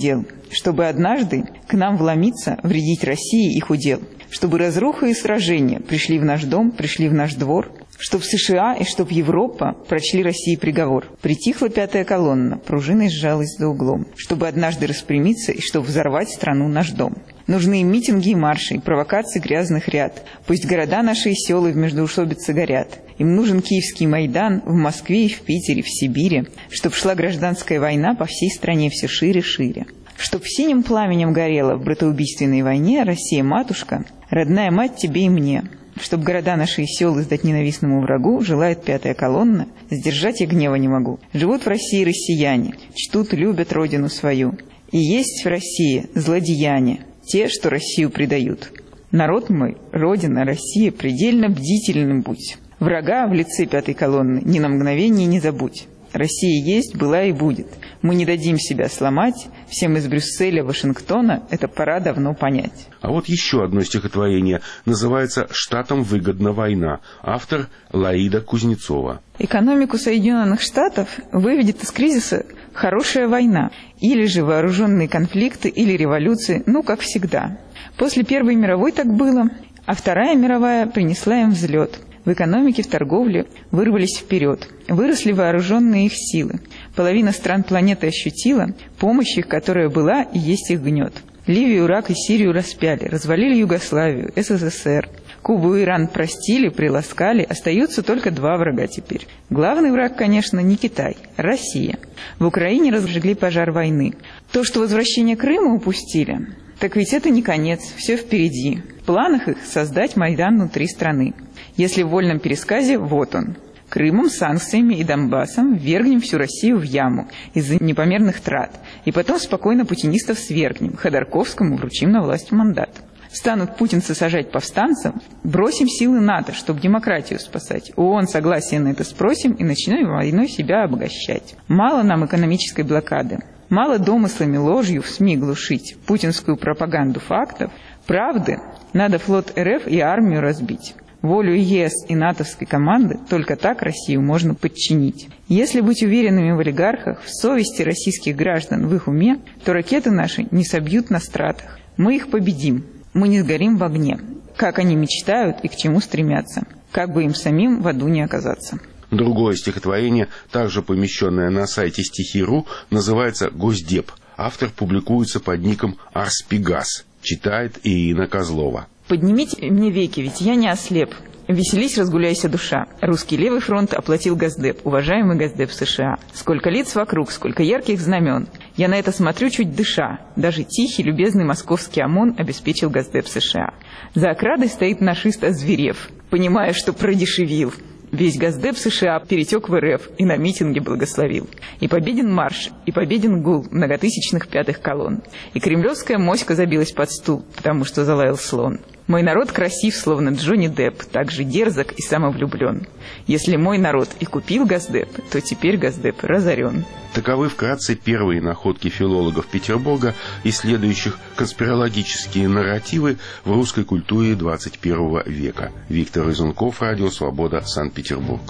чтобы однажды к нам вломиться, вредить России их удел, чтобы разруха и сражения пришли в наш дом, пришли в наш двор, чтоб США и чтоб Европа прочли России приговор. Притихла пятая колонна, пружиной сжалась за углом, чтобы однажды распрямиться и чтоб взорвать страну наш дом. Нужны им митинги и марши, и провокации грязных ряд. Пусть города наши и селы в междоусобице горят. Им нужен киевский Майдан в Москве и в Питере, в Сибири, чтоб шла гражданская война по всей стране все шире-шире. Чтоб синим пламенем горела в братоубийственной войне Россия-матушка, родная мать тебе и мне. Чтоб города наши и села сдать ненавистному врагу, желает пятая колонна, сдержать я гнева не могу. Живут в России россияне, чтут, любят родину свою. И есть в России злодеяния, те, что Россию предают. Народ мой, родина, Россия, предельно бдительным будь. Врага в лице пятой колонны ни на мгновение не забудь. Россия есть, была и будет. Мы не дадим себя сломать. Всем из Брюсселя, Вашингтона это пора давно понять. А вот еще одно стихотворение. Называется «Штатам выгодна война». Автор Лаида Кузнецова. Экономику Соединенных Штатов выведет из кризиса хорошая война. Или же вооруженные конфликты, или революции, ну, как всегда. После Первой мировой так было, а Вторая мировая принесла им взлет. В экономике, в торговле вырвались вперед. Выросли вооруженные их силы. Половина стран планеты ощутила помощь их, которая была и есть их гнет. Ливию, Ирак и Сирию распяли, развалили Югославию, СССР. Кубу и Иран простили, приласкали, остаются только два врага теперь. Главный враг, конечно, не Китай, Россия. В Украине разжигли пожар войны. То, что возвращение Крыма упустили, так ведь это не конец, все впереди. В планах их создать Майдан внутри страны. Если в вольном пересказе, вот он. Крымом, санкциями и Донбассом ввергнем всю Россию в яму из-за непомерных трат. И потом спокойно путинистов свергнем, Ходорковскому вручим на власть мандат. Станут путинцы сажать повстанцев, бросим силы НАТО, чтобы демократию спасать. У ООН согласие на это спросим и начнем войной себя обогащать. Мало нам экономической блокады. Мало домыслами, ложью в СМИ глушить путинскую пропаганду фактов. Правды надо флот РФ и армию разбить. Волю ЕС и натовской команды только так Россию можно подчинить. Если быть уверенными в олигархах, в совести российских граждан, в их уме, то ракеты наши не собьют на стратах. Мы их победим. Мы не сгорим в огне. Как они мечтают и к чему стремятся. Как бы им самим в аду не оказаться. Другое стихотворение, также помещенное на сайте стихи точка ру, называется «Госдеп». Автор публикуется под ником Арспегас. Читает Ирина Козлова. Поднимите мне веки, ведь я не ослеп. Веселись, разгуляйся, душа. Русский левый фронт оплатил Госдеп, уважаемый Госдеп США. Сколько лиц вокруг, сколько ярких знамен. Я на это смотрю, чуть дыша. Даже тихий, любезный московский ОМОН обеспечил Госдеп США. За оградой стоит нашист озверев, понимая, что продешевил. Весь Госдеп США перетек в РФ и на митинге благословил. И победен марш, и победен гул многотысячных пятых колонн. И кремлевская моська забилась под стул, потому что залаял слон. Мой народ красив, словно Джонни Депп, так же дерзок и самовлюблен. Если мой народ и купил Госдеп, то теперь Госдеп разорен. Таковы вкратце первые находки филологов Петербурга, исследующих конспирологические нарративы в русской культуре двадцать первого века. Виктор Изунков, Радио Свобода, Санкт-Петербург.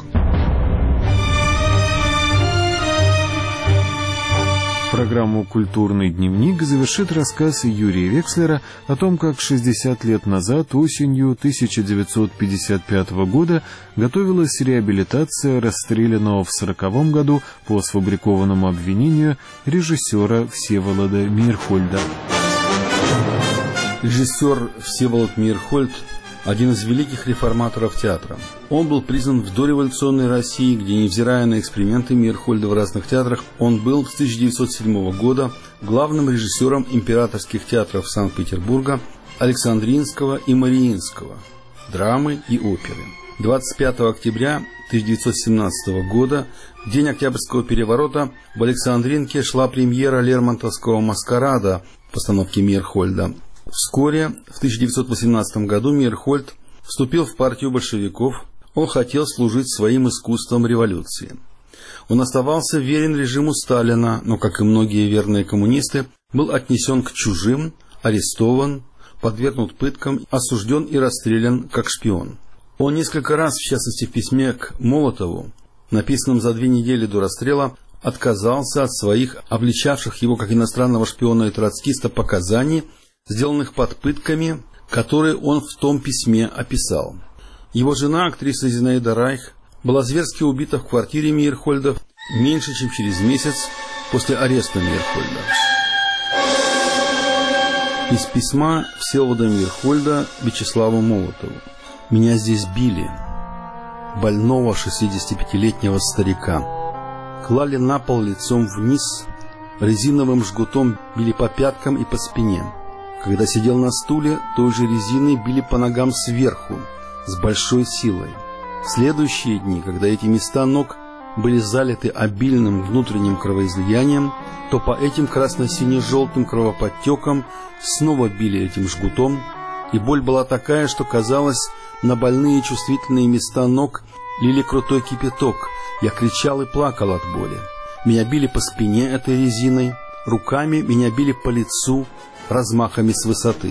Программу «Культурный дневник» завершит рассказ Юрия Векслера о том, как шестьдесят лет назад, осенью тысяча девятьсот пятьдесят пятого года, готовилась реабилитация расстрелянного в сороковом году по сфабрикованному обвинению режиссера Всеволода Мейерхольда. Режиссер Всеволод Мейерхольд – один из великих реформаторов театра. Он был признан в дореволюционной России, где, невзирая на эксперименты Мейерхольда в разных театрах, он был с тысяча девятьсот седьмого года главным режиссером императорских театров Санкт-Петербурга, Александринского и Мариинского, драмы и оперы. двадцать пятого октября тысяча девятьсот семнадцатого года, в день Октябрьского переворота, в Александринке шла премьера Лермонтовского «Маскарада» в постановке Мейерхольда. Вскоре, в тысяча девятьсот восемнадцатом году, Мейерхольд вступил в партию большевиков. Он хотел служить своим искусством революции. Он оставался верен режиму Сталина, но, как и многие верные коммунисты, был отнесен к чужим, арестован, подвергнут пыткам, осужден и расстрелян как шпион. Он несколько раз, в частности в письме к Молотову, написанном за две недели до расстрела, отказался от своих, обличавших его как иностранного шпиона и троцкиста, показаний, сделанных под пытками, которые он в том письме описал. Его жена, актриса Зинаида Райх, была зверски убита в квартире Мейерхольдов меньше, чем через месяц после ареста Мейерхольда. Из письма Всеволода Мейерхольда Вячеславу Молотову. «Меня здесь били, больного шестидесятипятилетнего старика. Клали на пол лицом вниз, резиновым жгутом били по пяткам и по спине. Когда сидел на стуле, той же резиной били по ногам сверху, с большой силой. В следующие дни, когда эти места ног были залиты обильным внутренним кровоизлиянием, то по этим красно-сине-желтым кровоподтекам снова били этим жгутом, и боль была такая, что казалось, на больные чувствительные места ног лили крутой кипяток. Я кричал и плакал от боли. Меня били по спине этой резиной, руками меня били по лицу размахами с высоты».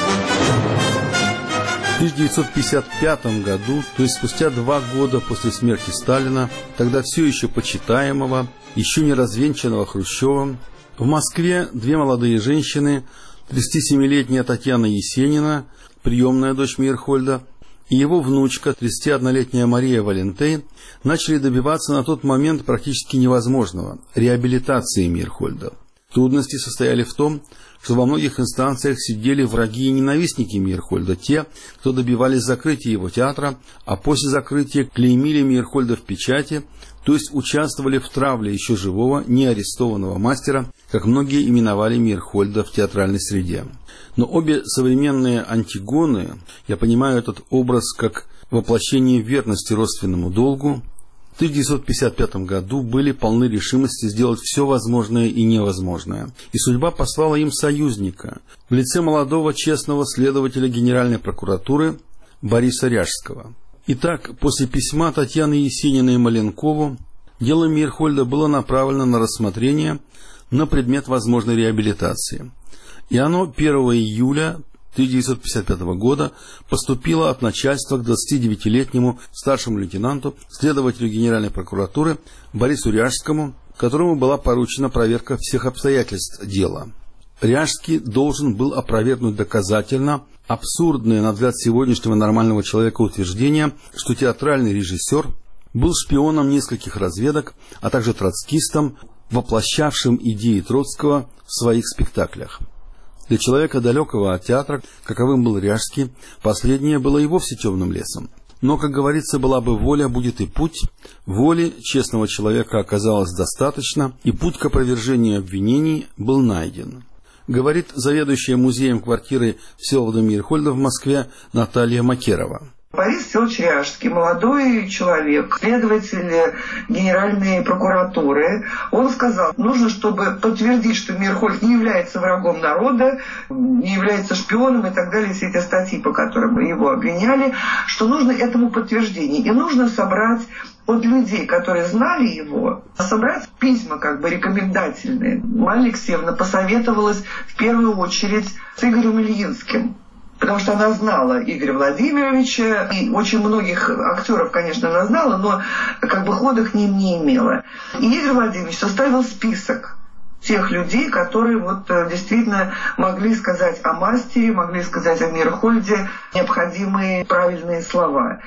В тысяча девятьсот пятьдесят пятом году, то есть спустя два года после смерти Сталина, тогда все еще почитаемого, еще не развенчанного Хрущевым, в Москве две молодые женщины, тридцатисемилетняя Татьяна Есенина, приемная дочь Мейерхольда, и его внучка, тридцатиоднолетняя Мария Валентейн, начали добиваться на тот момент практически невозможного – реабилитации Мейерхольда. Трудности состояли в том, что во многих инстанциях сидели враги и ненавистники Мейерхольда, те, кто добивались закрытия его театра, а после закрытия клеймили Мейерхольда в печати, то есть участвовали в травле еще живого, не арестованного мастера, как многие именовали Мейерхольда в театральной среде. Но обе современные Антигоны, я понимаю этот образ как воплощение верности родственному долгу, в тысяча девятьсот пятьдесят пятом году были полны решимости сделать все возможное и невозможное. И судьба послала им союзника в лице молодого честного следователя Генеральной прокуратуры Бориса Ряжского. Итак, после письма Татьяны Есениной Маленкову дело Мейерхольда было направлено на рассмотрение на предмет возможной реабилитации. И оно первого июля тысяча девятьсот пятьдесят пятого года поступило от начальства к двадцатидевятилетнему старшему лейтенанту, следователю Генеральной прокуратуры Борису Ряжскому, которому была поручена проверка всех обстоятельств дела. Ряжский должен был опровергнуть доказательно абсурдное, на взгляд сегодняшнего нормального человека, утверждение, что театральный режиссер был шпионом нескольких разведок, а также троцкистом, воплощавшим идеи Троцкого в своих спектаклях. Для человека, далекого от театра, каковым был Ряжский, последнее было и вовсе темным лесом. Но, как говорится, была бы воля, будет и путь. Воли честного человека оказалось достаточно, и путь к опровержению обвинений был найден. Говорит заведующая музеем квартиры Всеволода Мейерхольда в Москве Наталья Макерова. Борис Всеволодович Ряжский, молодой человек, следователь Генеральной прокуратуры, он сказал, нужно, чтобы подтвердить, что Мейерхольд не является врагом народа, не является шпионом и так далее, все эти статьи, по которым его обвиняли, что нужно этому подтверждение. И нужно собрать от людей, которые знали его, собрать письма как бы рекомендательные. Марья Алексеевна посоветовалась в первую очередь с Игорем Ильинским, потому что она знала Игоря Владимировича, и очень многих актеров, конечно, она знала, но как бы хода к ним не имела. И Игорь Владимирович составил список тех людей, которые вот действительно могли сказать о мастере, могли сказать о Мейерхольде необходимые правильные слова.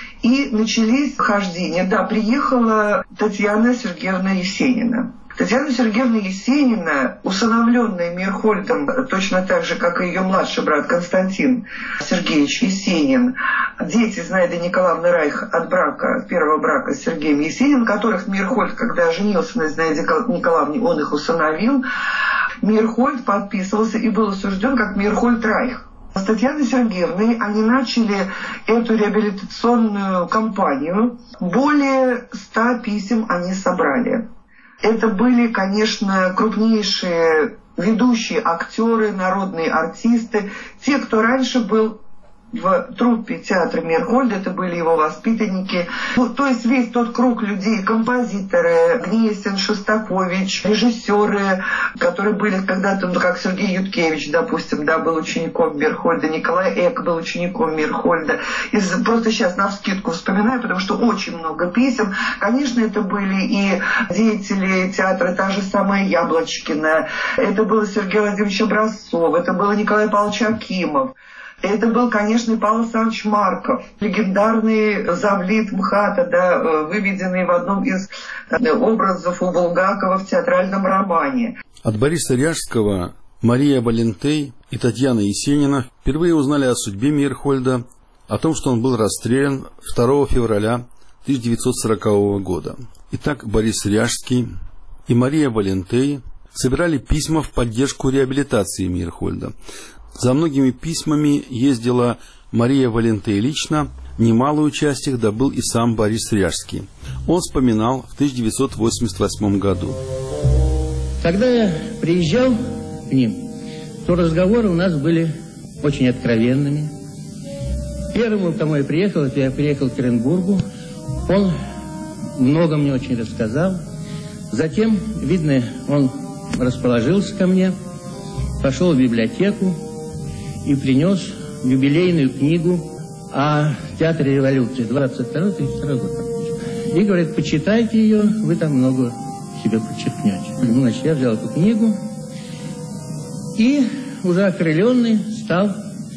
И начались хождения. Да, приехала Татьяна Сергеевна Есенина. Татьяна Сергеевна Есенина, усыновленная Мейерхольдом точно так же, как и ее младший брат Константин Сергеевич Есенин, дети Зинаиды Николаевны Райх от брака, первого брака с Сергеем Есениным, которых Мейерхольд, когда женился на Зинаиде Николаевне, он их усыновил. Мейерхольд подписывался и был осужден как Мейерхольд Райх. С Татьяной Сергеевной они начали эту реабилитационную кампанию. Более ста писем они собрали. Это были, конечно, крупнейшие ведущие актеры, народные артисты, те, кто раньше был в труппе театра Мейерхольда, это были его воспитанники. Ну, то есть весь тот круг людей, композиторы, Гнесин, Шостакович, режиссеры, которые были когда-то, ну, как Сергей Юткевич, допустим, да, был учеником Мейерхольда, Николай Эк был учеником Мейерхольда. Из, просто сейчас навскидку вспоминаю, потому что очень много писем. Конечно, это были и деятели театра, та же самая Яблочкина, это был Сергей Владимирович Образцов, это был Николай Павлович Акимов. Это был, конечно, и Павел Александрович Марков, легендарный завлит МХАТа, да, выведенный в одном из образов у Булгакова в театральном романе. От Бориса Ряжского Мария Валентей и Татьяна Есенина впервые узнали о судьбе Мейерхольда, о том, что он был расстрелян второго февраля тысяча девятьсот сорокового года. Итак, Борис Ряжский и Мария Валентей собирали письма в поддержку реабилитации Мейерхольда. За многими письмами ездила Мария Валентей лично, немалую часть их добыл и сам Борис Ряжский. Он вспоминал в тысяча девятьсот восемьдесят восьмом году. Когда я приезжал к ним, то разговоры у нас были очень откровенными. Первым, к кому я приехал, это я приехал к Оренбургу. Он много мне очень рассказал. Затем, видно, он расположился ко мне, пошел в библиотеку и принес юбилейную книгу о театре революции двадцать второй тридцать второй год. И говорит, почитайте ее, вы там много себе подчеркнете. Ну, значит, я взял эту книгу и уже окрыленный стал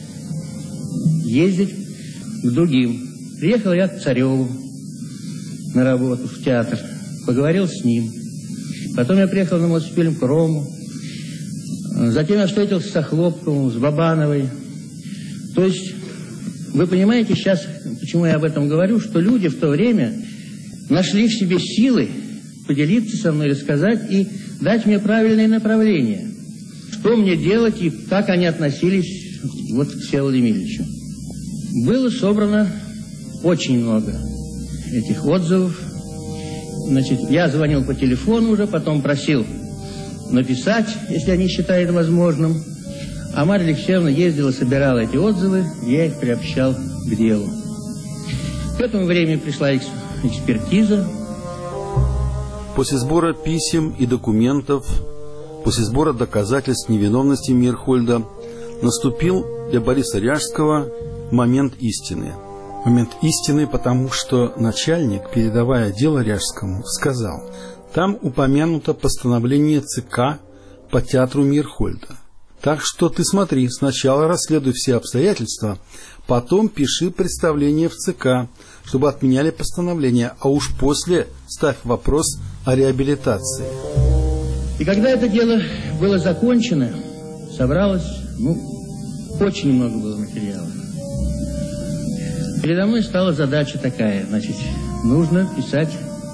ездить к другим. Приехал я к Цареву на работу в театр, поговорил с ним. Потом я приехал на Мосфильм к Рому. Затем я встретился с Охлопковым, с Бабановой. То есть, вы понимаете сейчас, почему я об этом говорю, что люди в то время нашли в себе силы поделиться со мной, рассказать и дать мне правильное направление. Что мне делать и как они относились вот к Всеволоду Емельевичу. Было собрано очень много этих отзывов. Значит, я звонил по телефону уже, потом просил написать, если они считают возможным. А Марья Алексеевна ездила, собирала эти отзывы, я их приобщал к делу. К этому времени пришла экспертиза. После сбора писем и документов, после сбора доказательств невиновности Мейерхольда, наступил для Бориса Ряжского момент истины. Момент истины, потому что начальник, передавая дело Ряжскому, сказал: там упомянуто постановление ЦК по театру Мейерхольда. Так что ты смотри, сначала расследуй все обстоятельства, потом пиши представление в ЦК, чтобы отменяли постановление, а уж после ставь вопрос о реабилитации. И когда это дело было закончено, собралось, ну, очень много было материала. Передо мной стала задача такая, значит, нужно писать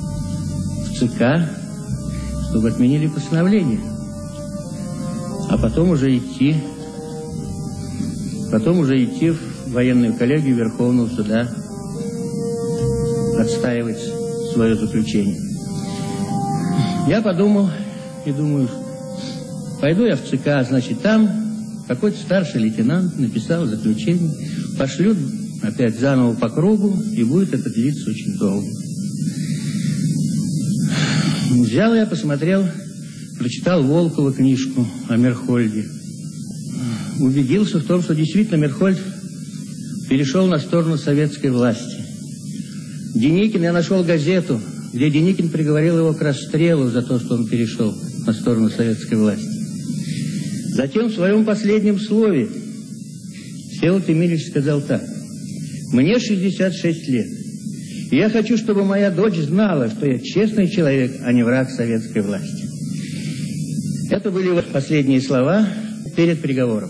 в ЦК, чтобы отменили постановление, а потом уже идти, потом уже идти в военную коллегию Верховного суда, отстаивать свое заключение. Я подумал и думаю, пойду я в ЦК, значит, там какой-то старший лейтенант написал заключение, пошлют опять заново по кругу, и будет это длиться очень долго. Взял я, посмотрел, прочитал Волкова книжку о Мейерхольде. Убедился в том, что действительно Мейерхольд перешел на сторону советской власти. Деникин, я нашел газету, где Деникин приговорил его к расстрелу за то, что он перешел на сторону советской власти. Затем в своем последнем слове Всеволод Емельевич сказал так: «Мне шестьдесят шесть лет, и я хочу, чтобы моя дочь знала, что я честный человек, а не враг советской власти». Это были вот последние слова перед приговором.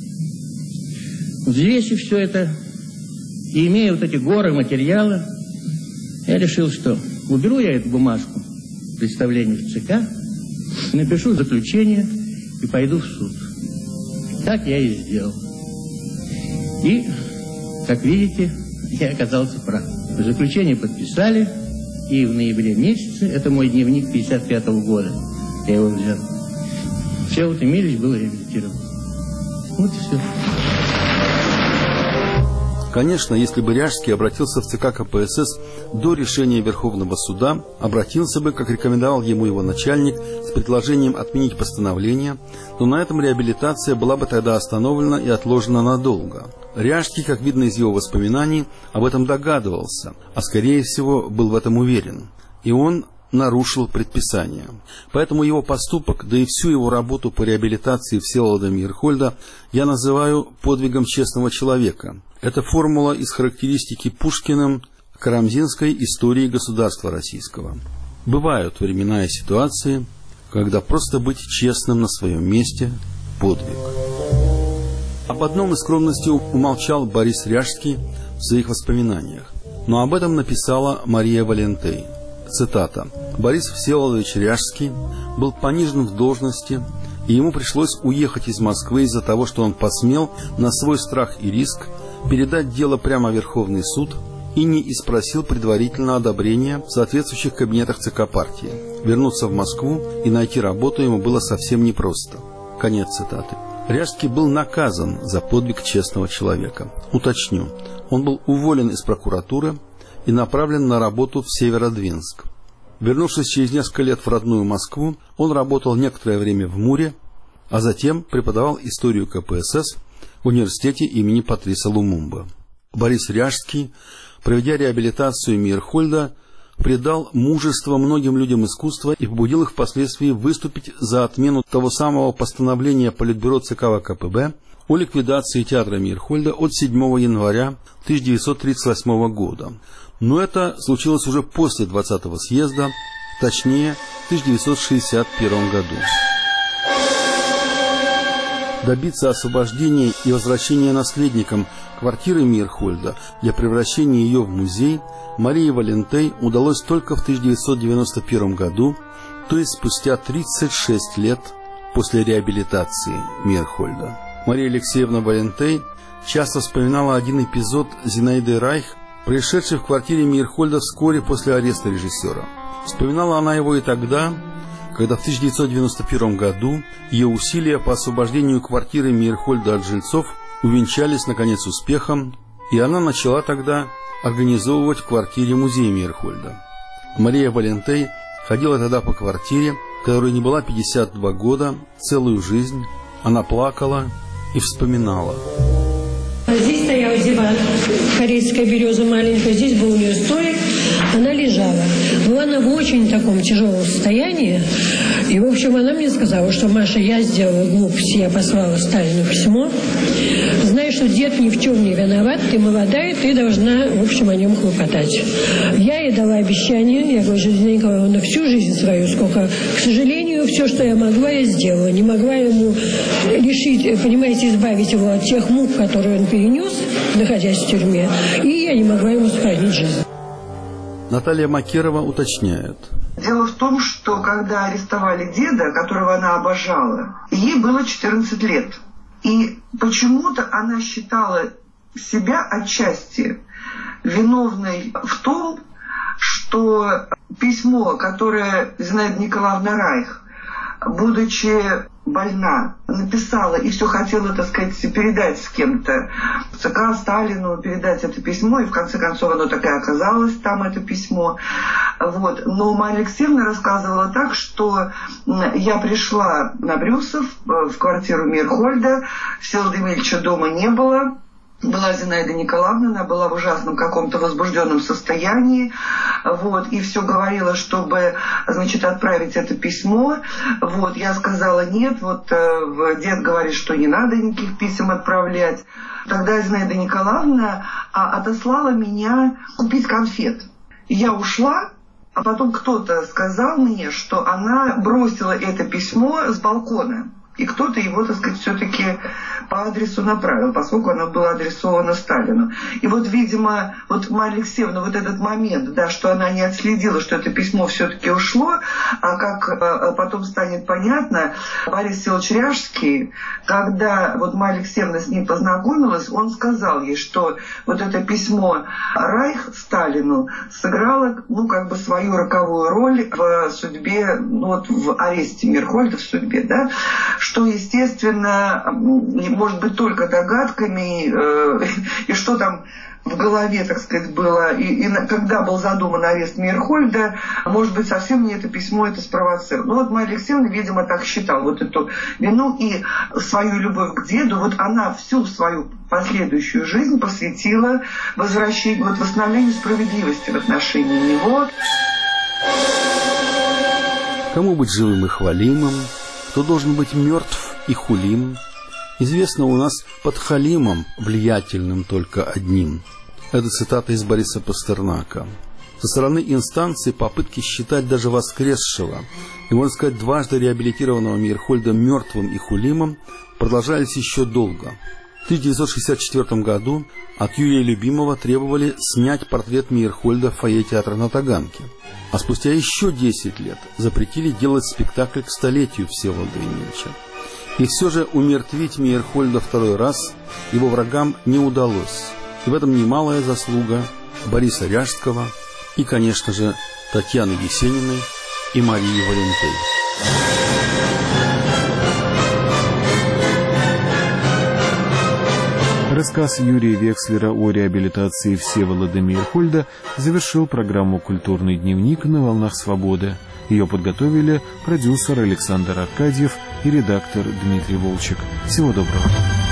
Взвесив все это и имея вот эти горы материала, я решил, что уберу я эту бумажку, представление в ЦК, напишу заключение и пойду в суд. Так я и сделал. И, как видите, я оказался прав. Заключение подписали, и в ноябре месяце, это мой дневник пятьдесят пятого года, я его взял, Всеволод Емельевич был реабилитирован. Вот и все. Конечно, если бы Ряжский обратился в ЦК ка пэ эс эс до решения Верховного суда, обратился бы, как рекомендовал ему его начальник, с предложением отменить постановление, то на этом реабилитация была бы тогда остановлена и отложена надолго. Ряжский, как видно из его воспоминаний, об этом догадывался, а скорее всего был в этом уверен. И он нарушил предписание. Поэтому его поступок, да и всю его работу по реабилитации Всеволода Мейерхольда я называю подвигом честного человека. Это формула из характеристики Пушкиным карамзинской истории государства российского. Бывают времена и ситуации, когда просто быть честным на своем месте – подвиг. Об одном из скромности умолчал Борис Ряжский в своих воспоминаниях, но об этом написала Мария Валентей. Цитата. «Борис Всеволодович Ряжский был понижен в должности, и ему пришлось уехать из Москвы из-за того, что он посмел на свой страх и риск передать дело прямо в Верховный суд и не испросил предварительно одобрения в соответствующих кабинетах ЦК партии. Вернуться в Москву и найти работу ему было совсем непросто». Конец цитаты. Ряжский был наказан за подвиг честного человека. Уточню, он был уволен из прокуратуры и направлен на работу в Северодвинск. Вернувшись через несколько лет в родную Москву, он работал некоторое время в МУРе, а затем преподавал историю ка пэ эс эс в университете имени Патриса Лумумбы. Борис Ряжский, проведя реабилитацию Мейерхольда, придал мужество многим людям искусства и побудил их впоследствии выступить за отмену того самого постановления Политбюро ЦК вэ ка пэ бэ о ликвидации театра Мейерхольда от седьмого января тысяча девятьсот тридцать восьмого года. Но это случилось уже после двадцатого съезда, точнее, в тысяча девятьсот шестьдесят первом году. Добиться освобождения и возвращения наследникам квартиры Мейерхольда для превращения ее в музей Марии Валентей удалось только в тысяча девятьсот девяносто первом году, то есть спустя тридцать шесть лет после реабилитации Мейерхольда. Мария Алексеевна Валентей часто вспоминала один эпизод Зинаиды Райх, происшедший в квартире Мейерхольда вскоре после ареста режиссера. Вспоминала она его и тогда, когда в тысяча девятьсот девяносто первом году ее усилия по освобождению квартиры Мейерхольда от жильцов увенчались, наконец, успехом, и она начала тогда организовывать в квартире музей Мейерхольда. Мария Валентей ходила тогда по квартире, которой не была пятьдесят два года, целую жизнь. Она плакала и вспоминала. Здесь стоял диван, корейская береза маленькая, здесь был у нее столик, она лежала. Была она в очень таком тяжелом состоянии, и, в общем, она мне сказала, что, Маша, я сделала глупость, я послала Сталину письмо, зная, что дед ни в чем не виноват, ты молодая, ты должна, в общем, о нем хлопотать. Я ей дала обещание, я говорю, что Зинаида Николаевна всю жизнь свою, сколько, к сожалению, все, что я могла, я сделала. Не могла ему лишить, понимаете, избавить его от тех мук, которые он перенес, находясь в тюрьме, и я не могла ему сохранить жизнь. Наталья Макерова уточняет. Дело в том, что когда арестовали деда, которого она обожала, ей было четырнадцать лет. И почему-то она считала себя отчасти виновной в том, что письмо, которое Зинаида Николаевна Райх, будучи больна, написала и все хотела, так сказать, передать с кем-то, ЦК Сталину, передать это письмо, и в конце концов оно так и оказалось, там это письмо. Вот. Но Мария Алексеевна рассказывала так, что я пришла на Брюсов в квартиру Мейерхольда, Всеволода Емельевича дома не было. Была Зинаида Николаевна, она была в ужасном каком-то возбужденном состоянии, вот, и все говорила, чтобы, значит, отправить это письмо, вот, я сказала нет, вот, э, дед говорит, что не надо никаких писем отправлять. Тогда Зинаида Николаевна а, отослала меня купить конфет. Я ушла, а потом кто-то сказал мне, что она бросила это письмо с балкона. И кто-то его, так сказать, все-таки по адресу направил, поскольку оно было адресовано Сталину. И вот, видимо, вот Марья Алексеевна, вот этот момент, да, что она не отследила, что это письмо все-таки ушло, а как а, потом станет понятно, Борис Всеволодович Ряжский, когда вот Марья Алексеевна с ним познакомилась, он сказал ей, что вот это письмо Райх Сталину сыграло, ну, как бы свою роковую роль в судьбе, ну, вот в аресте Мейерхольда, в судьбе, да, что, естественно, может быть только догадками, э, и что там в голове, так сказать, было, и, и когда был задуман арест Мейерхольда, может быть, совсем не это письмо это спровоцировало. Ну вот Марья Алексеевна, видимо, так считала вот эту вину и свою любовь к деду, вот она всю свою последующую жизнь посвятила возвращению, вот восстановлению справедливости в отношении него. Кому быть живым и хвалимым, кто должен быть мертв и хулим? Известно у нас под халимом, влиятельным только одним. Это цитата из Бориса Пастернака. Со стороны инстанции попытки считать даже воскресшего, и, можно сказать, дважды реабилитированного Мейерхольда мертвым и хулимом продолжались еще долго. В тысяча девятьсот шестьдесят четвёртом году от Юрия Любимова требовали снять портрет Мейерхольда в фойе театра на Таганке. А спустя еще десять лет запретили делать спектакль к столетию Всеволода Ильича. И все же умертвить Мейерхольда второй раз его врагам не удалось. И в этом немалая заслуга Бориса Ряжского и, конечно же, Татьяны Есениной и Марии Валентей. Рассказ Юрия Векслера о реабилитации Всеволода Мейерхольда завершил программу «Культурный дневник» на волнах «Свободы». Ее подготовили продюсер Александр Аркадьев и редактор Дмитрий Волчек. Всего доброго.